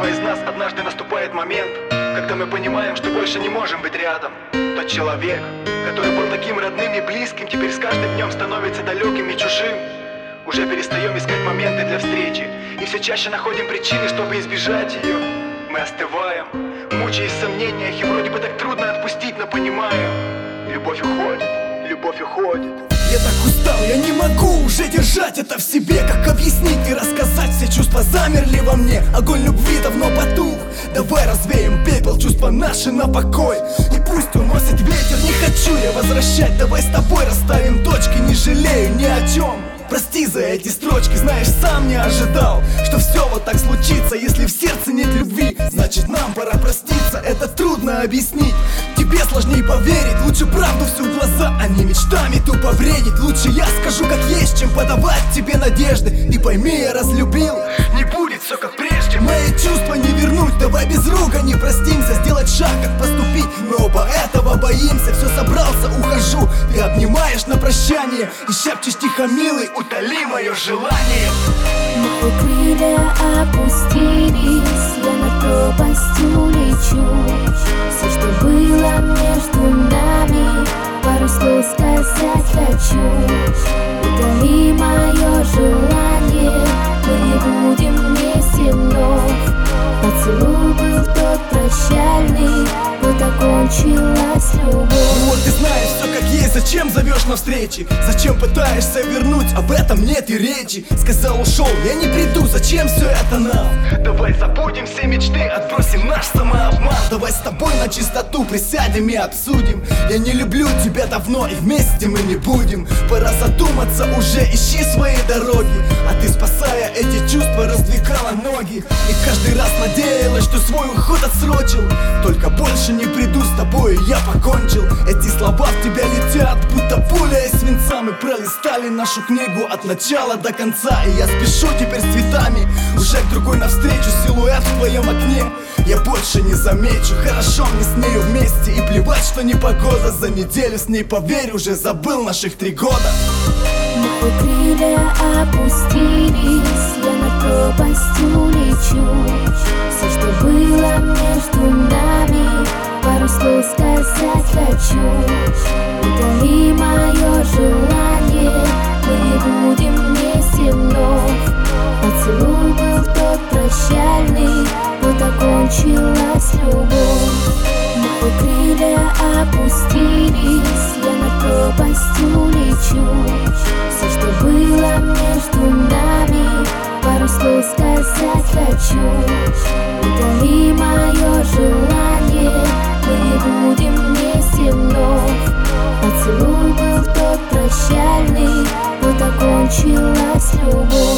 каждого из нас однажды наступает момент, когда мы понимаем, что больше не можем быть рядом. Тот человек, который был таким родным и близким, теперь с каждым днем становится далеким и чужим. Уже перестаем искать моменты для встречи и все чаще находим причины, чтобы избежать ее. Мы остываем, мучаясь в сомнениях, и вроде бы так трудно отпустить, но понимаем, любовь уходит, любовь уходит. Я так устал, я не могу уже держать это в себе. Как объяснить и рассказать, все чувства замерли во мне. Огонь любви давно потух, давай развеем пепел, чувства наши на покой. И пусть уносит ветер, не хочу я возвращать. Давай с тобой расставим точки, не жалею ни о чем. Прости за эти строчки, знаешь, сам не ожидал, что все вот так случится. Если в сердце нет любви, значит нам пора проститься. Это трудно объяснить, тебе сложнее поверить. Лучше правду всю в глаза, а не мечтами тупо бредить. Лучше я скажу как есть, чем подавать тебе надежды. И пойми, я разлюбил, не будет все как прежде. Мои чувства не вернуть, давай без ругани простимся. Сделать шаг, как поступить, но оба этого боимся. Все собрался, ухожу, ты обнимаешь на прощание и шепчешь тихо, милый, утоли мое желание. Мои крылья опустились, я над пропастью лечу. Все, что было между нами, пару слов сказать хочу. Утоли мое желание, мы не будем вместе вновь. Поцелуй был тот прощальный, вот окончилась любовь. Ну вот ты знаешь все как есть, зачем зовешь на встречи? Зачем пытаешься вернуть, об этом нет и речи. Сказал ушел, я не приду, зачем все это нам? Давай забудем все мечты, отбросим наш самообман. Давай с тобой на чистоту присядем и обсудим. Я не люблю тебя давно и вместе мы не будем. Пора задуматься уже, ищи свои дороги. А ты, спасая эти чувства, раздвигала ноги. И каждый раз надеялась, что свой уход отсрочил. Только больше не приду с тобой, я покончил. Эти слова в тебя летят, будто пуля из свинца. Мы пролистали нашу книгу от начала до конца. И я спешу теперь с цветами, уже к другой навстречу. Силуэт в твоем окне я больше не замечу. Хорошо мне с нею вместе, и плевать, что непогода. За неделю с ней, поверь, уже забыл наших 3 года. Мои крылья опустились, я над пропастью лечу. Все, что было между нами, пару слов сказать хочу. Утоли мое желание, мы не будем вместе вновь. Поцелуй был тот прощальный, вот окончилась любовь. Мои крылья опустились, я над пропастью лечу. Все, что было между нами, пару слов сказать хочу. Утоли мое желание, мы не будем вместе вновь. Поцелуй был тот прощальный, вот окончилась любовь.